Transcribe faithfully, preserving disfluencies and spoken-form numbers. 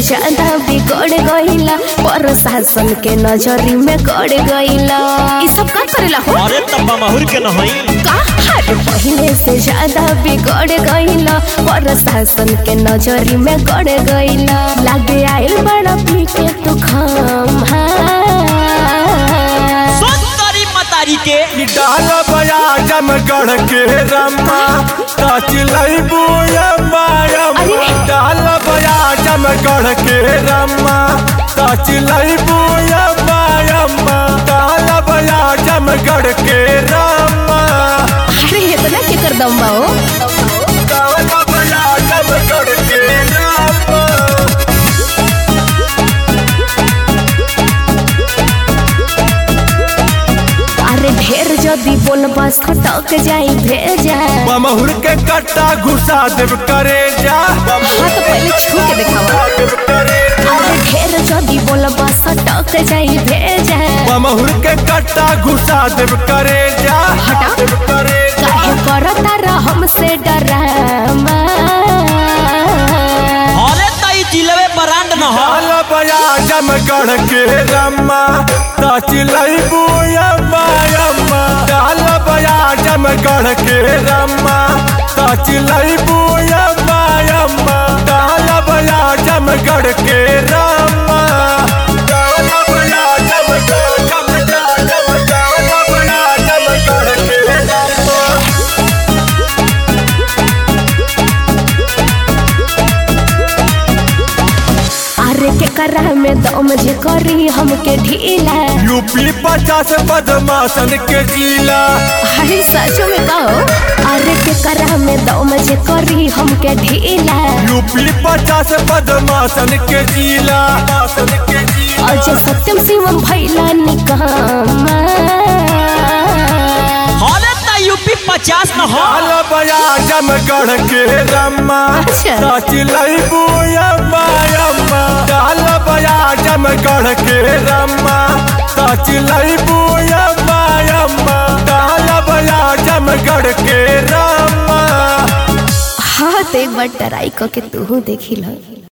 ज्यादा बिगड़ गईला, प्रशासन के नजरी में गड़ गईला। ई सब का करेला हो? अरे तब्बा माहुर के नहीं का हर पहले से ज्यादा बिगड़ गईला, प्रशासन के नजरी में गड़ गईला। लागे आइल बड़ा पीके तू खाम मतारी के डाल बया जमगढ़ के रम्मा चिलाई बुया डाल बया जमगढ़ के रम्मा चिलाई बुया डाल बया जमगढ़ के रम्मा। अरे इतना क्या कर दम बाओ? डाल बया जमगढ़ के रम्मा। ढेर जदी बोलबा सटक जाई भेजा, बमहुर के कट्टा घुसा देव करे जा। हाँ तो पहले छू के दिखावा। अरे ढेर जदी बोलबा सटक जाई भेजा, बमहुर के कट्टा घुसा देव करे जा। हटा काहे करता रह हमसे डरामा? अरे ताई जिलवे ब्रांड न हो। डाल बया जमगढ़ के रम्मा चिलाई बुया डाल बया जमगढ़ के रम्मा चिलाई बुया डाल बया जमगढ़ के रम्मा। डाल बया जमगढ़ डाल बया जमगढ़ के रम्मा। अरे के करा में दम जे करी हमके ढीला, यूपी पचास बदमाशन के जिला। अरे सचो में कहो? अरे के करा में दम जे करी हमके ढीला, यूपी पचास बदमाशन के जिला। अजय सत्यम शिवम भैला निकामा। अरे ताई यूपी पचास न हो। डाल बया जमगढ़ के रम्मा चिलाई बुया डाल बया जमगढ़ के रम्मा चिलाई बुया डाल बया जमगढ़ के रम्मा। हाँ तो एक बार ट्राई करके तू देखी लो।